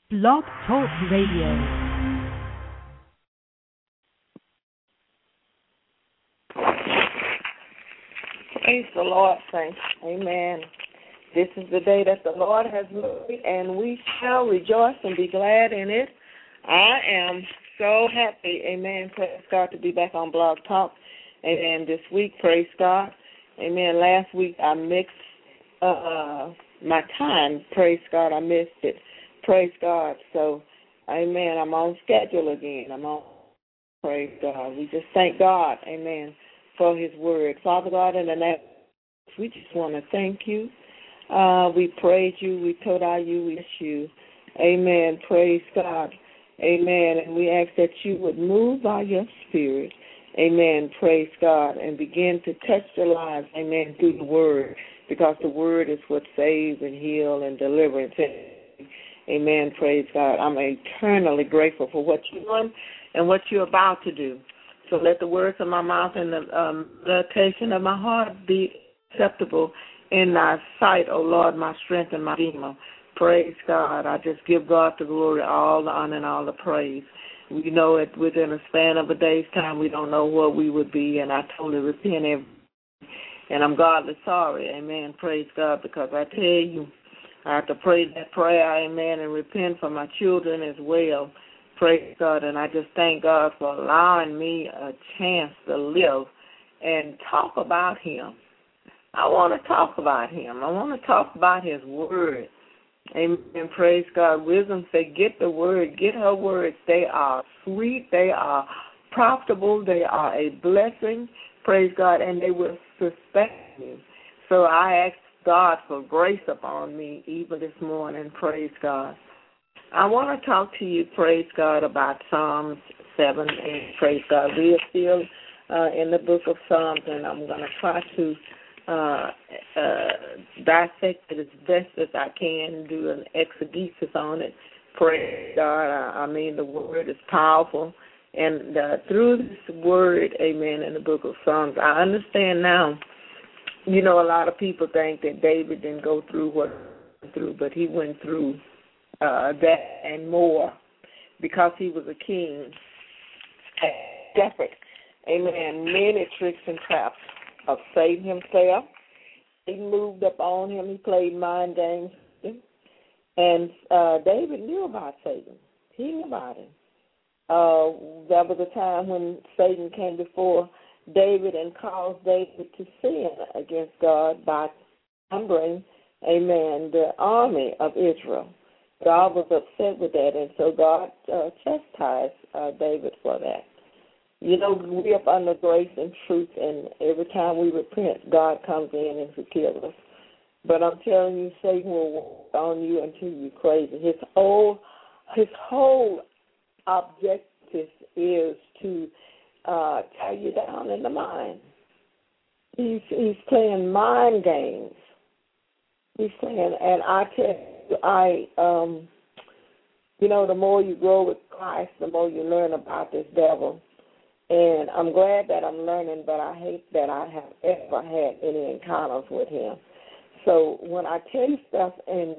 Blog Talk Radio. Praise the Lord, saints. Amen. This is the day that the Lord has made, and we shall rejoice and be glad in it. I am so happy, amen, praise God, to be back on Blog Talk. Amen. This week, praise God. Amen. Last week I mixed my time. Praise God. I missed it. Praise God. So, amen, I'm on schedule again. Praise God. We just thank God, amen, for his word. Father God, in the name, we just want to thank you. We praise you. We toda you. We bless you. Amen. Praise God. Amen. And we ask that you would move by your spirit. Amen. Praise God. And begin to touch their lives. Amen. Through the word. Because the word is what saves and heals and delivers. Amen. Praise God. I'm eternally grateful for what you're doing and what you're about to do. So let the words of my mouth and the meditation of my heart be acceptable in thy sight, O Lord, my strength and my redeemer. Praise God. I just give God the glory, all the honor, and all the praise. We know it within a span of a day's time, we don't know where we would be, and I totally repent and I'm godly sorry. Amen. Praise God, because I tell you, I have to pray that prayer, amen, and repent for my children as well. Praise God, and I just thank God for allowing me a chance to live and talk about him. I want to talk about him. I want to talk about his word. Amen. Praise God. Wisdom say, get the word, get her words. They are sweet. They are profitable. They are a blessing. Praise God. And they will sustain you. So I ask God for grace upon me even this morning. Praise God. I want to talk to you, praise God, about Psalms 7 and praise God. We are still in the book of Psalms, and I'm going to try to dissect it as best as I can, do an exegesis on it. Praise God. I mean, the word is powerful. And through this word, amen, in the book of Psalms, I understand now, you know, a lot of people think that David didn't go through what he went through, but he went through that and more because he was a king. Separate, amen, many tricks and traps of Satan himself. He moved up on him. He played mind games. And David knew about Satan. He knew about him. There was a time when Satan came before David and caused David to sin against God by numbering, amen, the army of Israel. God was upset with that, and so God chastised David for that. You know, we are under grace and truth, and every time we repent, God comes in and forgives us. But I'm telling you, Satan will work on you until you're crazy. His whole objective is to tear you down in the mind. He's playing mind games. He's playing, and I tell you, you know, the more you grow with Christ, the more you learn about this devil. And I'm glad that I'm learning, but I hate that I have ever had any encounters with him. So when I tell you stuff in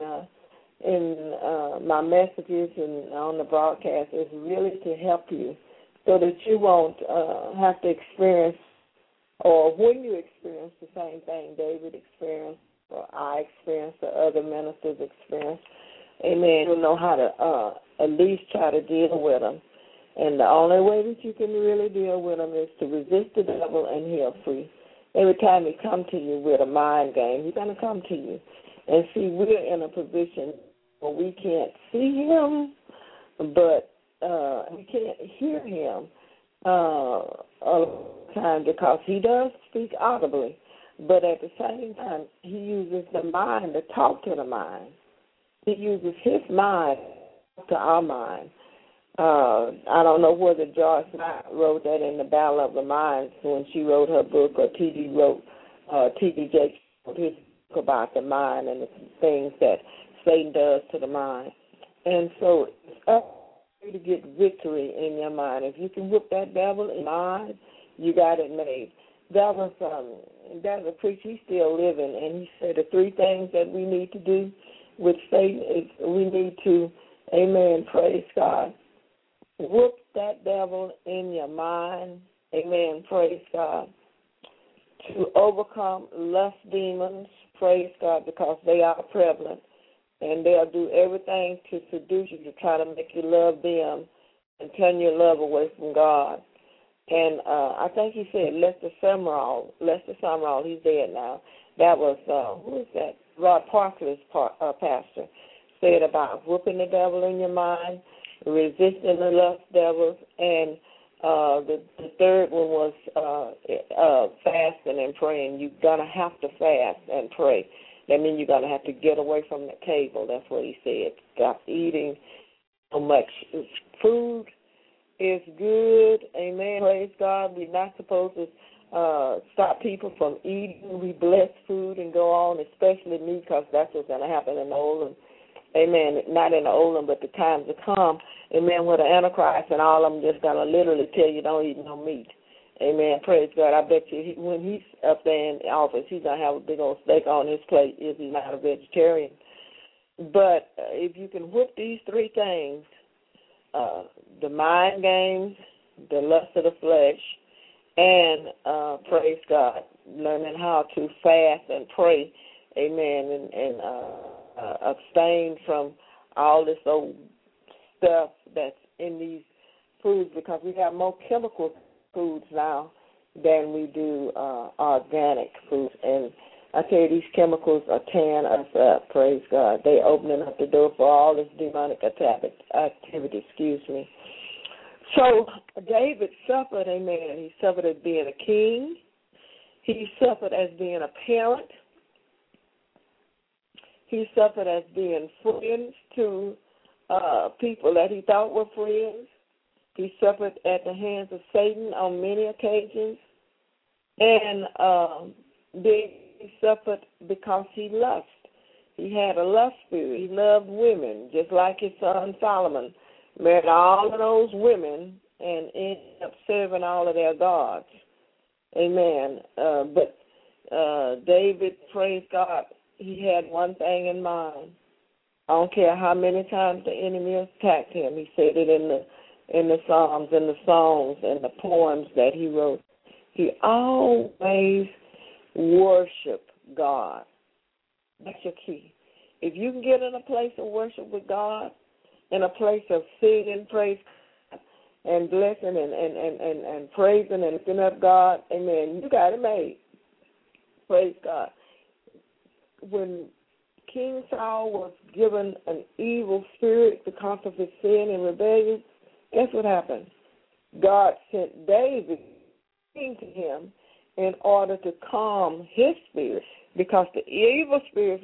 my messages and on the broadcast, it's really to help you so that you won't have to experience, or when you experience the same thing David experienced, or I experienced, or other ministers experienced. Amen. You'll know how to at least try to deal with them. And the only way that you can really deal with them is to resist the devil and he'll free. Every time he comes to you with a mind game, he's going to come to you. And see, we're in a position where we can't see him, but we can't hear him all the time because he does speak audibly. But at the same time, he uses the mind to talk to the mind. He uses his mind to our mind. I don't know whether Joyce wrote that in the Battle of the Minds when she wrote her book, or T.D. Jakes wrote his book about the mind and the things that Satan does to the mind. And so it's up to you to get victory in your mind. If you can whip that devil in mind, you got it made. There's a preacher, he's still living, and he said the three things that we need to do with Satan is we need to Amen. Praise God. Whoop that devil in your mind. Amen. Praise God. To overcome lust demons. Praise God, because they are prevalent. And they'll do everything to seduce you, to try to make you love them and turn your love away from God. And I think he said Lester Sumrall, he's dead now. That was, who is that? Rod Parker's pastor, said about whooping the devil in your mind, resisting the lust devils, and the third one was fasting and praying. You're going to have to fast and pray. That means you're going to have to get away from the table. That's what he said. Stop eating so much. Food is good. Amen. Praise God. We're not supposed to stop people from eating. We bless food and go on, especially meat, because that's what's going to happen in the Old. Amen. Not in the Old, but the times to come. Amen. With the Antichrist and all of them just going to literally tell you don't eat no meat. Amen. Praise God. I bet you when he's up there in office, he's going to have a big old steak on his plate if he's not a vegetarian. But if you can whoop these three things, the mind games, the lust of the flesh, and, praise God, learning how to fast and pray, amen, and abstain from all this old stuff that's in these foods, because we have more chemical foods now than we do organic foods. And I tell you, these chemicals are tearing us up, praise God. They're opening up the door for all this demonic activity, So David suffered, amen. He suffered as being a king. He suffered as being a parent. He suffered as being friends to people that he thought were friends. He suffered at the hands of Satan on many occasions. And he suffered because he lusted. He had a lust spirit. He loved women, just like his son Solomon. Married all of those women and ended up serving all of their gods. Amen. But David, praise God, he had one thing in mind. I don't care how many times the enemy attacked him. He said it in the Psalms, in the songs, and the poems that he wrote. He always worshiped God. That's your key. If you can get in a place of worship with God, in a place of singing, praise God, and blessing and praising and lifting up God, amen, you got it made. Praise God. When King Saul was given an evil spirit because of his sin and rebellion, guess what happened? God sent David to him in order to calm his spirit, because the evil spirits,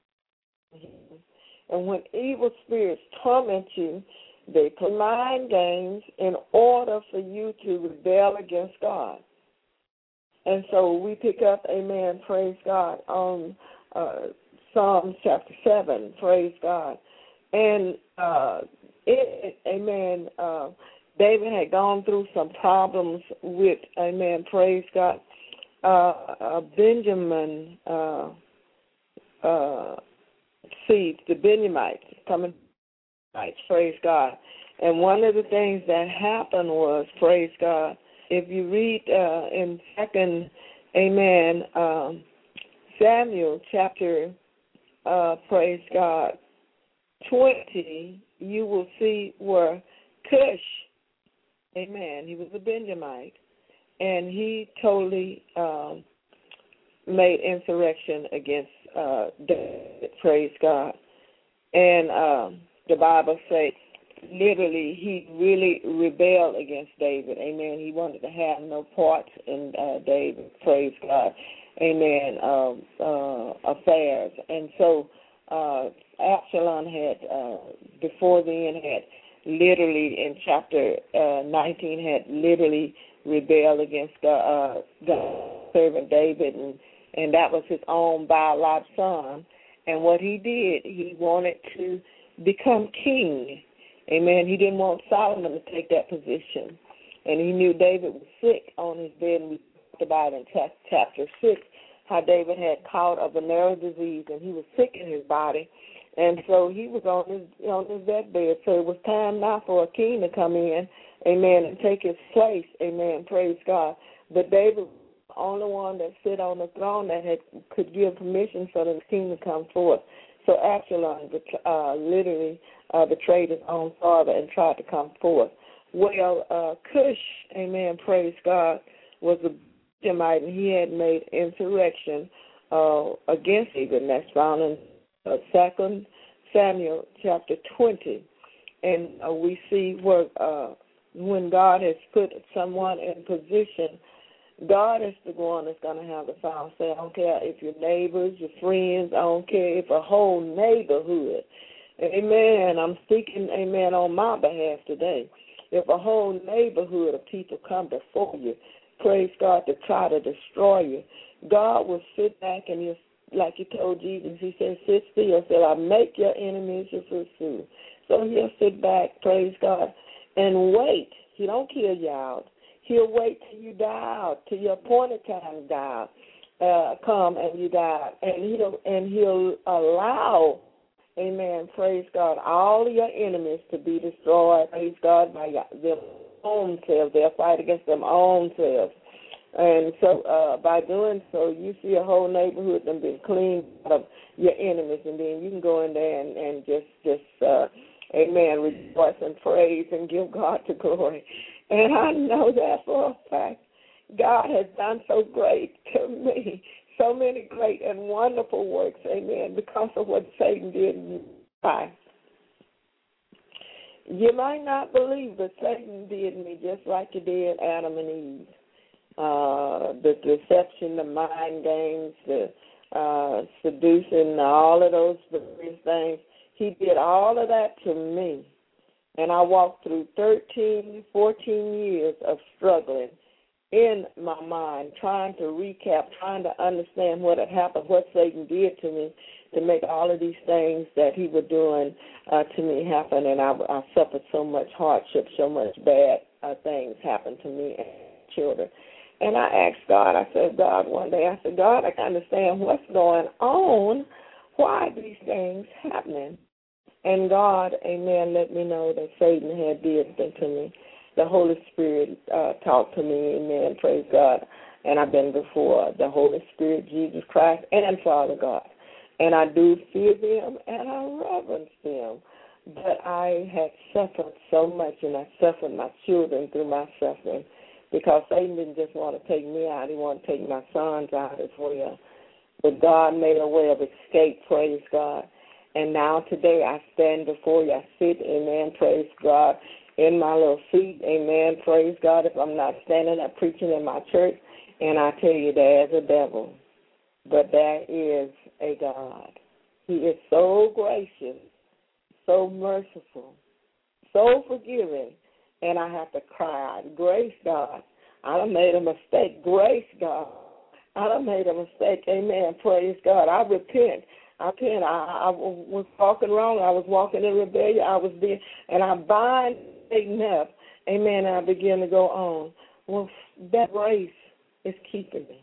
and when evil spirits torment you, they play mind games in order for you to rebel against God. And so we pick up, amen, praise God, on Psalms chapter 7, praise God. And amen, David had gone through some problems with, amen, praise God, Benjamin seeds, the Benjamites, praise God. And one of the things that happened was, praise God, if you read in 2 Samuel chapter, praise God, 20, you will see where Cush, amen, he was a Benjamite, and he totally made insurrection against David, praise God. And the Bible says, literally, he really rebelled against David, amen. He wanted to have no part in David, praise God, amen, affairs. And so Absalom had, before then, had literally, in chapter 19, had literally rebelled against God's servant David, and that was his own biological son. And what he did, he wanted to become king. Amen. He didn't want Solomon to take that position. And he knew David was sick on his bed, and we talked about in chapter 6 how David had caught a venereal disease, and he was sick in his body. And so he was on his deathbed. So it was time now for a king to come in, amen, and take his place, amen, praise God. But David was the only one that sit on the throne that could give permission for the king to come forth. So Absalom literally betrayed his own father and tried to come forth. Well, Cush, amen, praise God, was a Benjamite, and he had made insurrection against David, and that's found in 2 Samuel chapter 20. And we see where when God has put someone in position, God is the one that's going to have the final say. I don't care if your neighbors, your friends, I don't care if a whole neighborhood. Amen. I'm speaking, amen, on my behalf today. If a whole neighborhood of people come before you, praise God, to try to destroy you, God will sit back and he'll, like he told Jesus, he said, sit still till I make your enemies your footstool. So he'll sit back, praise God, and wait. He don't kill you out. He'll wait till you die out, till your appointed time come and you die. And he'll allow, amen, praise God, all of your enemies to be destroyed, praise God, by their own selves. They'll fight against them own selves. And so by doing so, you see a whole neighborhood and been cleaned out of your enemies, and then you can go in there and just amen, rejoice and praise and give God the glory. And I know that for a fact. God has done so great to me, so many great and wonderful works, amen, because of what Satan did in my life. You might not believe, but Satan did me just like he did Adam and Eve. The deception, the mind games, the seducing, all of those various things. He did all of that to me. And I walked through 13, 14 years of struggling in my mind, trying to recap, trying to understand what had happened, what Satan did to me to make all of these things that he was doing to me happen. And I suffered so much hardship, so much bad things happened to me and children. And I asked God, I said, God, one day, I said, God, I can understand what's going on. Why are these things happening? And God, amen, let me know that Satan had did them to me. The Holy Spirit talked to me, amen, praise God. And I've been before the Holy Spirit, Jesus Christ, and Father God. And I do fear them and I reverence them. But I had suffered so much, and I suffered my children through my suffering, because Satan didn't just want to take me out, he wanted to take my sons out as well. But God made a way of escape, praise God. And now today I stand before you. I sit, amen, praise God, in my little seat, amen, praise God, if I'm not standing up preaching in my church. And I tell you, there's a devil, but there is a God. He is so gracious, so merciful, so forgiving. And I have to cry out, grace, God. I done made a mistake. Grace, God. I done made a mistake. Amen. Praise God. I repent. I was walking wrong. I was walking in rebellion. I was there. And I bind Satan up. Amen. And I begin to go on. Well, that grace is keeping me.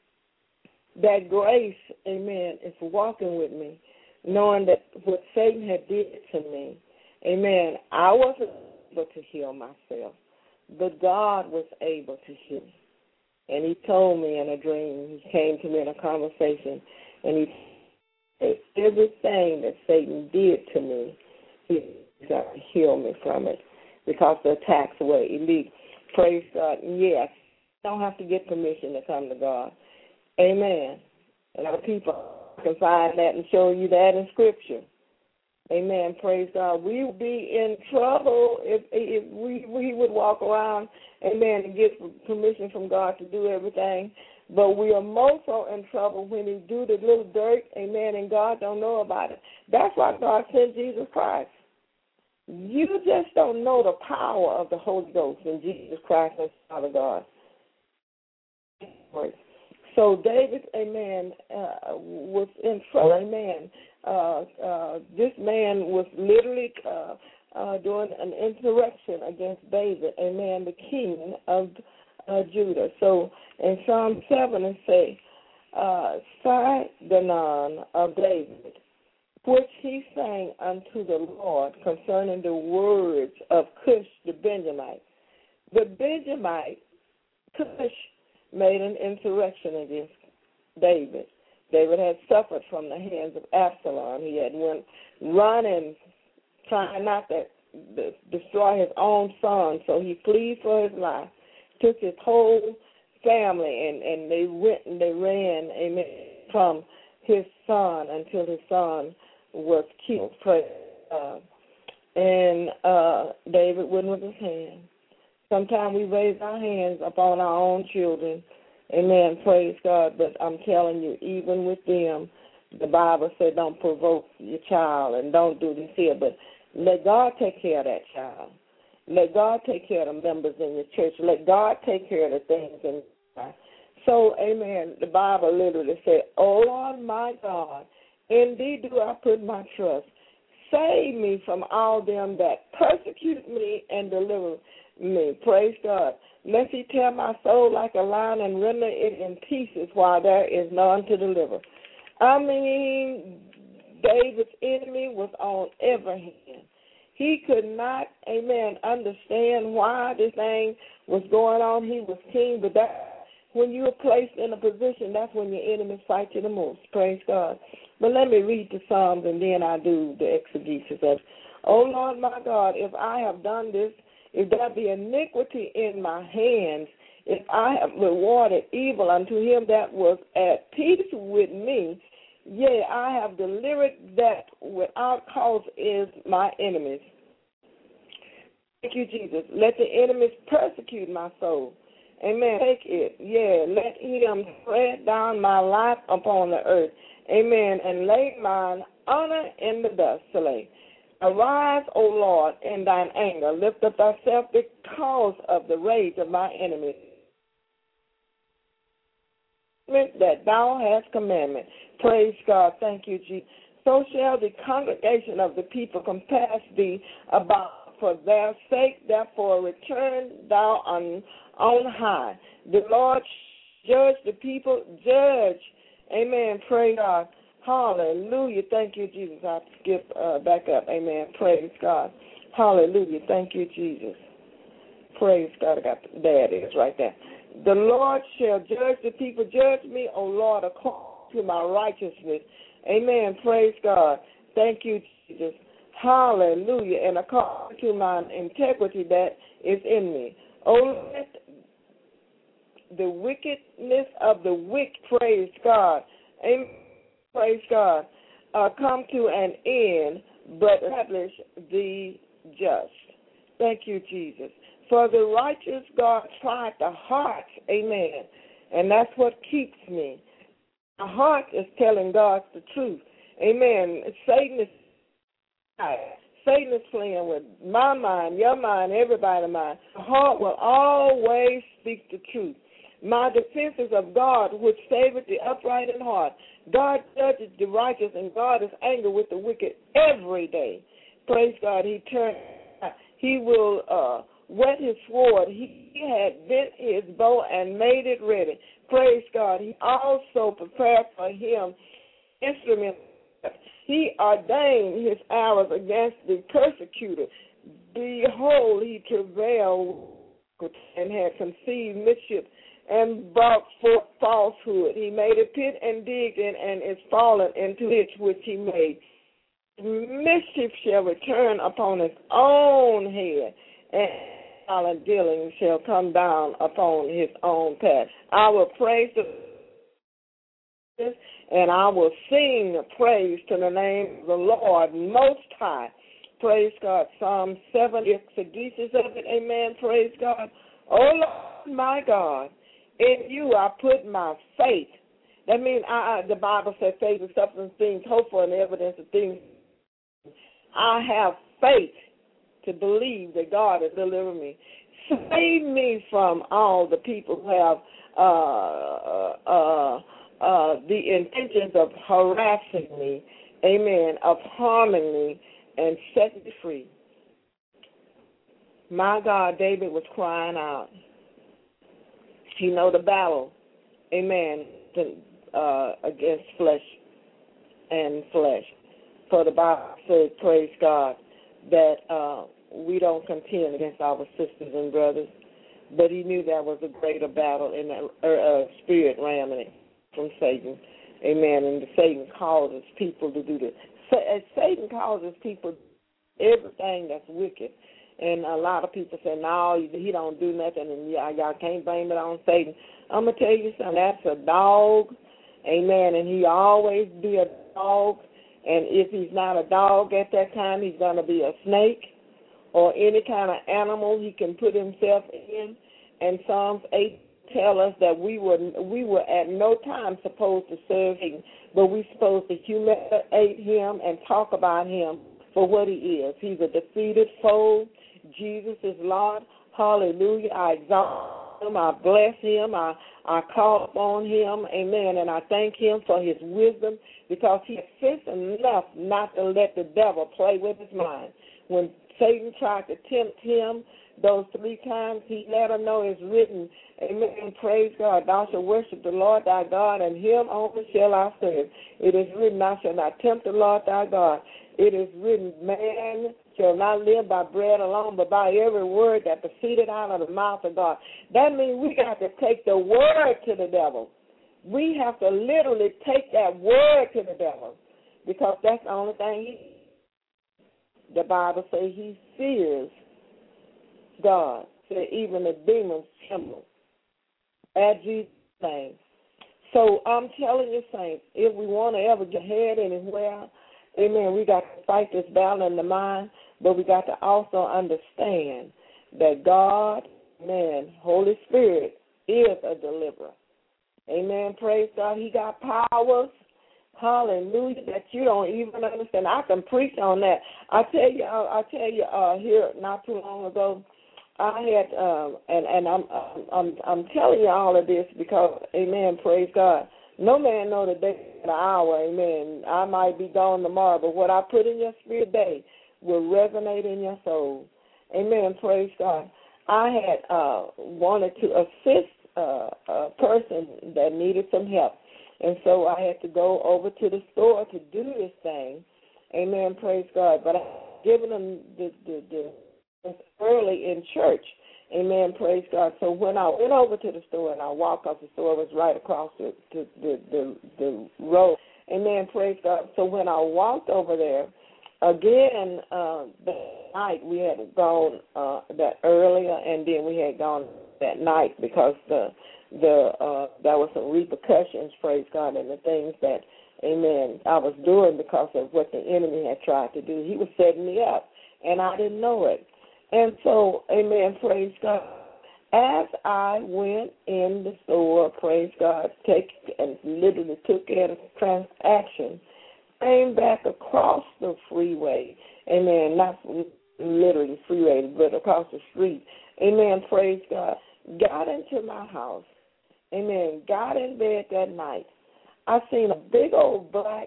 That grace, amen, is walking with me, knowing that what Satan had did to me, amen, I wasn't able to heal myself, but God was able to heal me. And he told me in a dream, he came to me in a conversation, and he said, everything that Satan did to me, he's going to heal me from it, because the attacks were illegal. Praise God. Yes, I don't have to get permission to come to God. Amen. A lot of people can find that and show you that in Scripture. Amen. Praise God. We would be in trouble if we would walk around, amen, and get permission from God to do everything. But we are most so in trouble when we do the little dirt, amen, and God don't know about it. That's why God sent Jesus Christ. You just don't know the power of the Holy Ghost in Jesus Christ and Father God. So David, amen, was in trouble, amen. This man was literally doing an insurrection against David, amen, the king of Judah. So in Psalm 7 it says, Sidon of David, which he sang unto the Lord concerning the words of Cush the Benjamite. The Benjamite, Cush, made an insurrection against David. David had suffered from the hands of Absalom. He had went running, trying not to destroy his own son, so he fled for his life, took his whole family, and they went and they ran, amen, from his son until his son was killed. And David went with his hand. Sometimes we raise our hands upon our own children. Amen. Praise God. But I'm telling you, even with them, the Bible said don't provoke your child and don't do this here. But let God take care of that child. Let God take care of the members in your church. Let God take care of the things in your life. So, amen, the Bible literally said, "O Lord my God, in thee do I put my trust. Save me from all them that persecute me and deliver me." Praise God. Lest he tear my soul like a lion and render it in pieces while there is none to deliver. I mean, David's enemy was on every hand. He could not, amen, understand why this thing was going on. He was king, but that when you are placed in a position, that's when your enemies fight you the most. Praise God. But let me read the Psalms, and then I do the exegesis of it. "O Lord my God, if I have done this, if there be iniquity in my hands, if I have rewarded evil unto him that was at peace with me, yea, I have delivered that without cause is my enemies. Thank you, Jesus. Let the enemies persecute my soul. Amen. Take it. Yeah, let him tread down my life upon the earth. Amen. And lay mine honor in the dust. Arise, O Lord, in thine anger. Lift up thyself because of the rage of my enemies, that thou hast commandment. Praise God. Thank you, Jesus. So shall the congregation of the people compass thee about. For their sake, therefore, return thou on high. The Lord judge the people. Judge. Amen. Praise God. Hallelujah. Thank you, Jesus. I skip back up. Amen. Praise God. Hallelujah. Thank you, Jesus. Praise God. There it is right there. The Lord shall judge the people. Judge me, O Lord, according to my righteousness. Amen. Praise God. Thank you, Jesus. Hallelujah. And according to my integrity that is in me. Oh, let the wickedness of the wicked, praise God. Amen. Praise God. Come to an end, but establish the just. Thank you, Jesus. For the righteous God tried the heart. Amen. And that's what keeps me. My heart is telling God the truth. Amen. Satan is playing with my mind, your mind, everybody's mind. The heart will always speak the truth. My defense is of God, which saveth the upright in heart. God judges the righteous, and God is angry with the wicked every day. Praise God. He will whet his sword. He had bent his bow and made it ready. Praise God. He also prepared for him instruments. He ordained his arrows against the persecutor. Behold, he travailed and had conceived mischief and brought forth falsehood. He made a pit and digged in, and is fallen into it which he made. Mischief shall return upon his own head, and violent dealing shall come down upon his own path. I will praise and I will sing praise to the name of the Lord Most High. Praise God. Psalm 7, exegesis of it. Amen. Praise God. Oh, Lord, my God, in you I put my faith. That means the Bible says faith is substance of things hoped for and evidence of things. I have faith to believe that God has delivered me. Save me from all the people who have the intentions of harassing me, amen, of harming me, and set me free. My God, David was crying out. He know the battle, amen, against flesh and flesh. For the Bible says, praise God, that we don't contend against our sisters and brothers, but he knew that was a greater battle in the spirit realm from Satan. Amen. And Satan causes people to do this. Satan causes people everything that's wicked. And a lot of people say, no, he don't do nothing, and y'all can't blame it on Satan. I'm going to tell you something. That's a dog. Amen. And he always be a dog. And if he's not a dog at that time, he's going to be a snake or any kind of animal he can put himself in. And Psalms 8 tell us that we were at no time supposed to serve him, but we're supposed to humiliate him and talk about him for what he is. He's a defeated foe. Jesus is Lord. Hallelujah. I exalt him. I bless him. I call upon him. Amen. And I thank him for his wisdom, because he has sense enough not to let the devil play with his mind. When Satan tried to tempt him those 3 times, he let him know it's written, amen, praise God, thou shalt worship the Lord thy God, and him only shall I serve. It is written, thou shalt not tempt the Lord thy God. It is written, man shall not live by bread alone, but by every word that proceeded out of the mouth of God. That means we got to take the word to the devil. We have to literally take that word to the devil, because that's the only thing the Bible says he fears God. Say even the demons tremble at Jesus' name. So I'm telling you, saints, if we want to ever get ahead anywhere, amen, we got to fight this battle in the mind, but we got to also understand that God, man, Holy Spirit, is a deliverer. Amen, praise God. He got powers, hallelujah, that you don't even understand. I can preach on that. I tell you, here not too long ago, I had, and I'm telling you all of this because, amen, praise God. No man know the day or the hour, amen. I might be gone tomorrow, but what I put in your spirit today will resonate in your soul. Amen, praise God. I had wanted to assist a person that needed some help, and so I had to go over to the store to do this thing. Amen, praise God. But I given them the early in church. Amen, praise God. So when I went over to the store and I walked off the store, it was right across the road. Amen, praise God. So when I walked over there, again, that night we had gone that earlier, and then we had gone that night because there was some repercussions, praise God, and the things that, amen, I was doing because of what the enemy had tried to do. He was setting me up, and I didn't know it. And so, amen, praise God, as I went in the store, praise God, and literally took care of the transaction, came back across the freeway, amen, not literally freeway, but across the street, amen, praise God, got into my house, amen, got in bed that night. I seen a big old black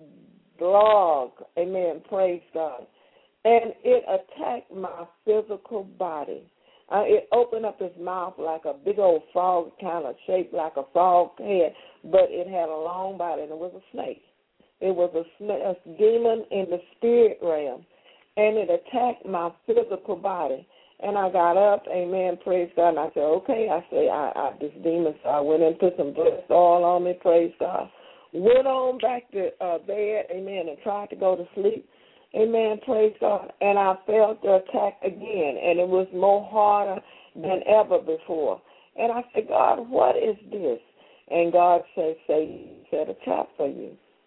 dog, amen, praise God, and it attacked my physical body. It opened up its mouth like a big old frog, kind of shaped like a frog head, but it had a long body, and it was a snake. It was a demon in the spirit realm, and it attacked my physical body. And I got up, amen, praise God, and I said, okay, this demon, so I went and put some blood oil on me, praise God. Went on back to bed, amen, and tried to go to sleep. Amen, praise God. And I felt the attack again, and it was more harder than ever before. And I said, God, what is this? And God said, set a trap for you.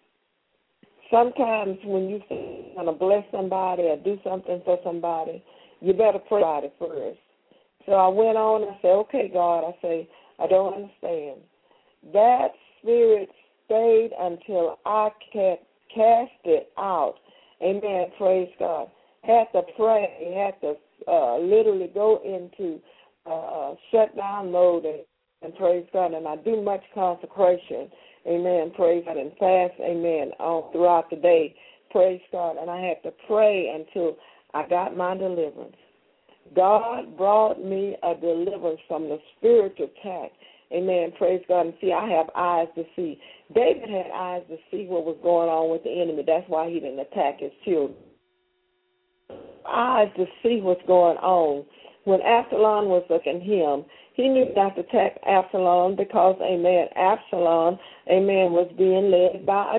Sometimes when you want to bless somebody or do something for somebody, you better pray about it first. So I went on and said, okay, God, I don't understand. That spirit stayed until I cast it out. Amen, praise God. Had to pray, had to literally go into shutdown mode and praise God. And I do much consecration, amen, praise God, and fast, amen, all throughout the day, praise God. And I had to pray until I got my deliverance. God brought me a deliverance from the spiritual attack. Amen. Praise God. And see, I have eyes to see. David had eyes to see what was going on with the enemy. That's why he didn't attack his children. Eyes to see what's going on. When Absalom was looking at him, he knew not to attack Absalom because, amen, Absalom, amen, was being led by a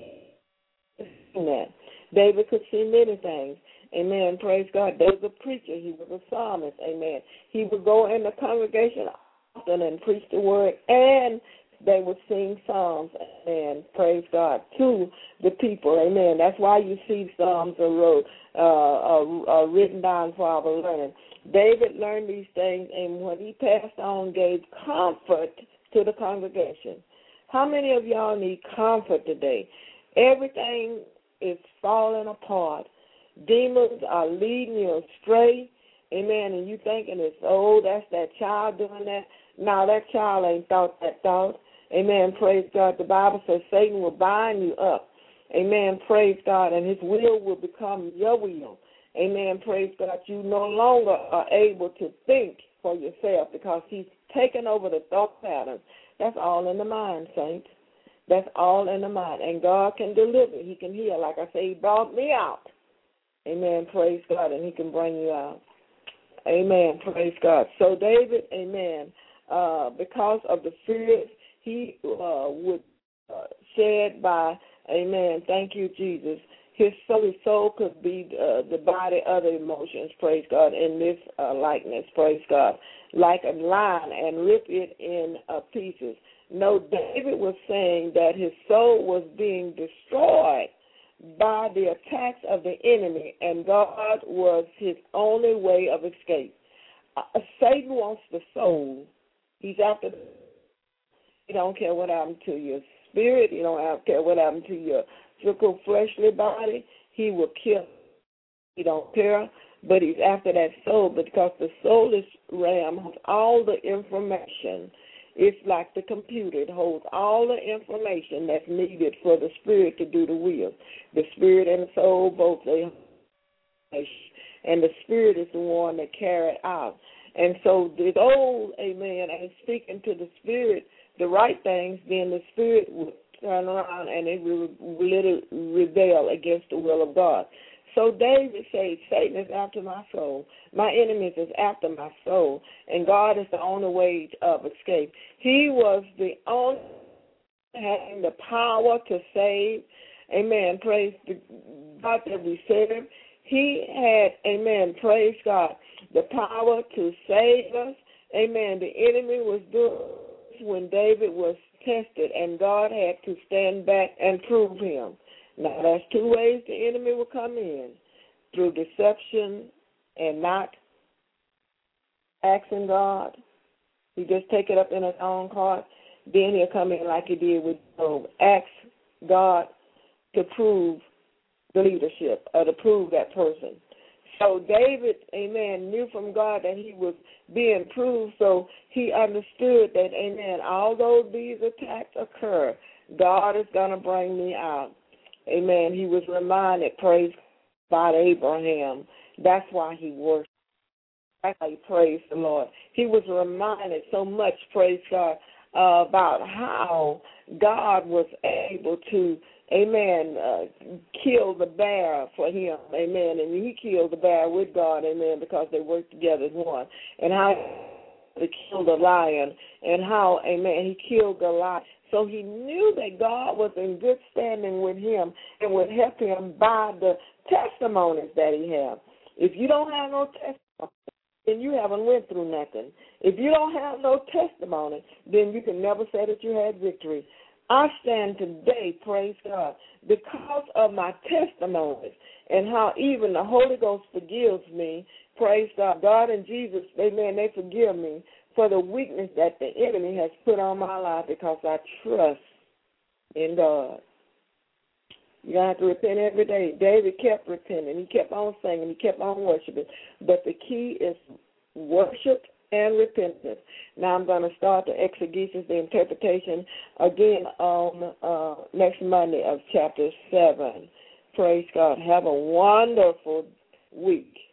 demon. David could see many things. Amen. Praise God. There was a preacher. He was a psalmist. Amen. He would go in the congregation often and preach the word, and they would sing psalms. Amen. Praise God. To the people. Amen. That's why you see psalms are written down for our learning. David learned these things, and when he passed on, gave comfort to the congregation. How many of y'all need comfort today? Everything is falling apart. Demons are leading you astray, amen, and you thinking it's, that's that child doing that. No, that child ain't thought that thought. Amen, praise God. The Bible says Satan will bind you up. Amen, praise God, and his will become your will. Amen, praise God. You no longer are able to think for yourself because he's taken over the thought patterns. That's all in the mind, saints. That's all in the mind. And God can deliver. He can heal. Like I say, he brought me out. Amen, praise God, and he can bring you out. Amen, praise God. So David, amen, because of the fear he would shed by, amen, thank you, Jesus, his soul could be the body of the emotions, praise God, in this likeness, praise God, like a lion and rip it in pieces. No, David was saying that his soul was being destroyed by the attacks of the enemy, and God was his only way of escape. Satan wants the soul. He's after. He don't care what happened to your spirit. He don't care what happened to your physical fleshly body. He will kill. He don't care, but he's after that soul because the soulless realm has all the information. It's like the computer. It holds all the information that's needed for the spirit to do the will. The spirit and the soul both, and the spirit is the one that carry it out. And so the soul, amen, and speaking to the spirit the right things, then the spirit will turn around and it will rebel against the will of God. So David said, Satan is after my soul. My enemies is after my soul. And God is the only way of escape. He was the only having the power to save. Amen. Praise God that we serve. He had, amen, praise God, the power to save us. Amen. The enemy was doing when David was tested, and God had to stand back and prove him. Now, there's two ways the enemy will come in, through deception and not asking God. He just take it up in his own heart. Then he'll come in like he did with Job. Ask God to prove the leadership or to prove that person. So David, amen, knew from God that he was being proved, so he understood that, amen, although these attacks occur, God is going to bring me out. Amen. He was reminded, praise God, Abraham. That's why he worshiped. That's why he praised the Lord. He was reminded so much, praise God, about how God was able to, amen, kill the bear for him, amen, and he killed the bear with God, amen, because they worked together as one, and how he killed the lion, and how, amen, he killed Goliath. So he knew that God was in good standing with him and would help him by the testimonies that he had. If you don't have no testimony, then you haven't went through nothing. If you don't have no testimony, then you can never say that you had victory. I stand today, praise God, because of my testimonies and how even the Holy Ghost forgives me, praise God. God and Jesus, amen, they forgive me for the weakness that the enemy has put on my life because I trust in God. You have to repent every day. David kept repenting. He kept on singing. He kept on worshiping. But the key is worship and repentance. Now I'm going to start the exegesis, the interpretation, again on next Monday of chapter 7. Praise God. Have a wonderful week.